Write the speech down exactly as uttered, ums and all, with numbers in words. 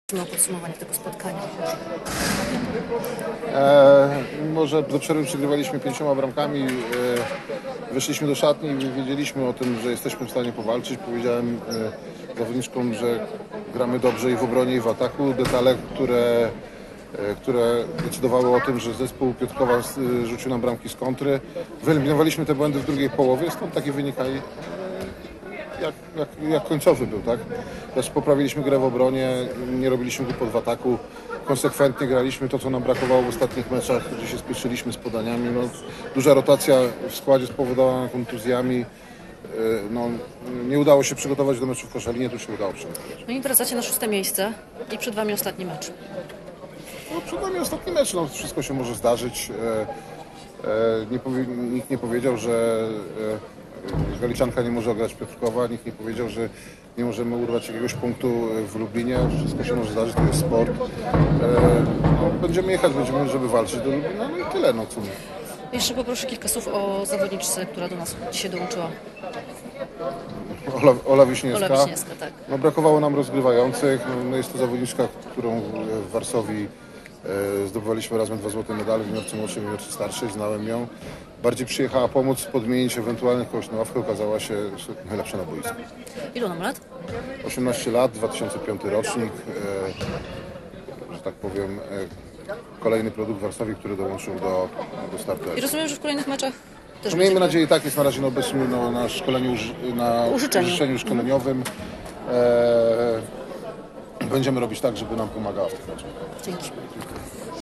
No, podsumowanie tego spotkania. E, może do przerwy przegrywaliśmy pięcioma bramkami. E, wyszliśmy do szatni i wiedzieliśmy o tym, że jesteśmy w stanie powalczyć. Powiedziałem e, zawodniczkom, że gramy dobrze i w obronie, i w ataku. Detale, które, e, które decydowały o tym, że zespół Piotrkowa e, rzucił nam bramki z kontry. Wyeliminowaliśmy te błędy w drugiej połowie, stąd taki wynik jak, jak, jak końcowy był, tak? Też poprawiliśmy grę w obronie, nie robiliśmy głupot w ataku, konsekwentnie graliśmy to, co nam brakowało w ostatnich meczach, gdzie się spieszyliśmy z podaniami. No, duża rotacja w składzie spowodowana kontuzjami. No, nie udało się przygotować do meczu w Koszalinie, tu się udało przygotować. No i wracacie na szóste miejsce i przed Wami ostatni mecz. No, przed nami ostatni mecz, no, wszystko się może zdarzyć. E, e, nie powie, nikt nie powiedział, że e, Galiczanka nie może grać Piotrkowa, nikt nie powiedział, że nie możemy urwać jakiegoś punktu w Lublinie. Wszystko się może zdarzyć, to jest sport. E, no, będziemy jechać, będziemy, żeby walczyć do Lublina, no i tyle. No, co? Jeszcze poproszę kilka słów o zawodniczce, która do nas dzisiaj dołączyła. Ola, Ola Wiśniewska. Ola Wiśniewska, tak. No, brakowało nam rozgrywających. No, jest to zawodniczka, którą w Warszawie e, zdobywaliśmy razem dwa złote medale w juniorce młodszej, w juniorce starszej. Znałem ją. Bardziej przyjechała pomóc, podmienić ewentualnych kogoś na ławkę. Okazała się najlepsza na boisku. Ilu nam lat? osiemnaście lat, dwa tysiące piąty rocznik. E, że tak powiem, e, kolejny produkt Warszawy, który dołączył do, do startu. I rozumiem, że w kolejnych meczach też No, miejmy będzie... nadzieję, tak, jest na razie obecny no, na szkoleniu, na Użyczeniu. użyczeniu szkoleniowym. E, będziemy robić tak, żeby nam pomagała w tych meczach. Dzięki.